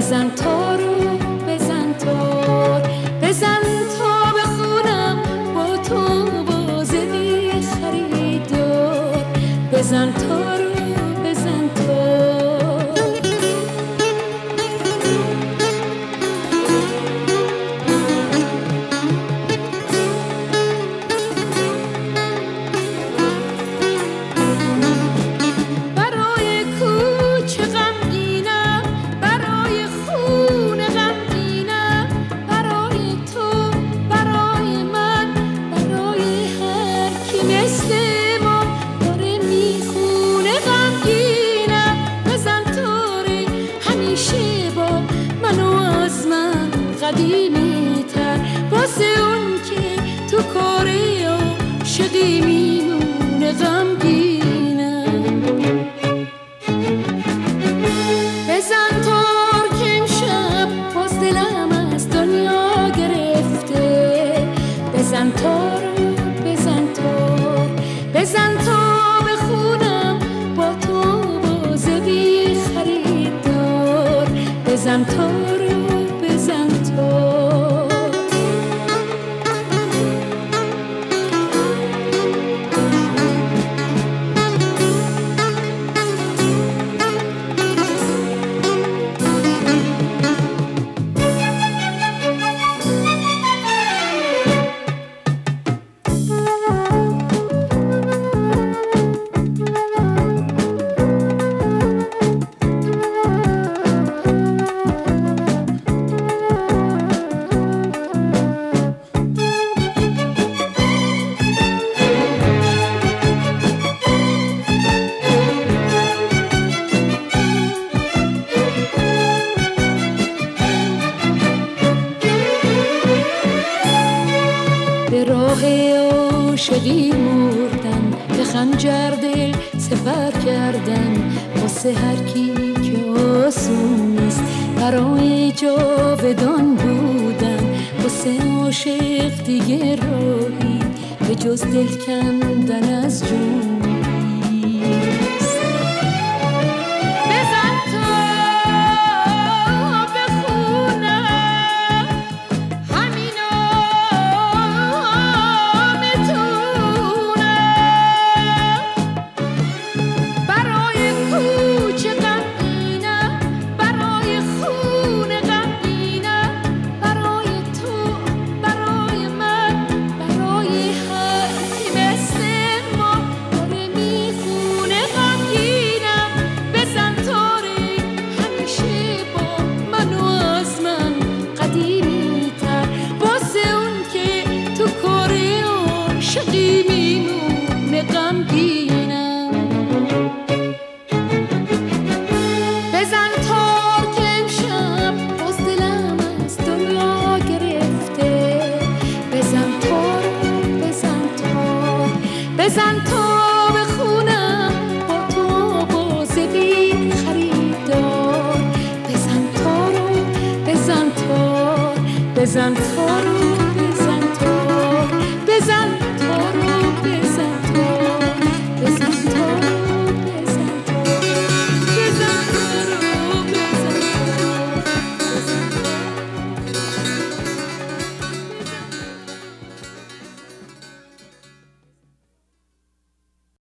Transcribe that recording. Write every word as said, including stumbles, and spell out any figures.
بزن تارو بزن تار، بزن تا بخونم با تو بازه بی خریدار، بزن تارو بزن تار. برای کوچه غمگینم، برای خونه غمگینم، برای تو برای من، برای هر کی مثل ما داره میخونه غمگینم. بزن تاره همیشه با منو از من قدیمی تر، واسه اون که تو کاره عاشقی میمونه غمگینم. بزن تار که امشب باز دلم از دنیا گرفته، بزن تار بزن تار، بزن تا بخونم با تو بازه بی خریدار، بزن تار بزن تار. به راه عاشقی مردن، به خنجر دل سپر کردن، واسه هر کی که آسون نیست برای جاودان بودن، واسه عاشق دیگه راهی به جز دل کندن از جون نیست. بزن تا بخونم همینا برای کوچه غمگینم، برای خونه غمگینم، برای تو برای من، برای هر کی مثل ما داره میخونه غمگینم. بزن تاره همیشه با منو از من قدیمی تر، واسه اون که تو کاره عاشقی میمونه غمگینم. بزن تار که امشب باز دلم از دنیا گرفته، بزن تار بزن تار، بزن تا بخونم با تو بازه بی خریدار، بزن تارو بزن تار، بزن تارو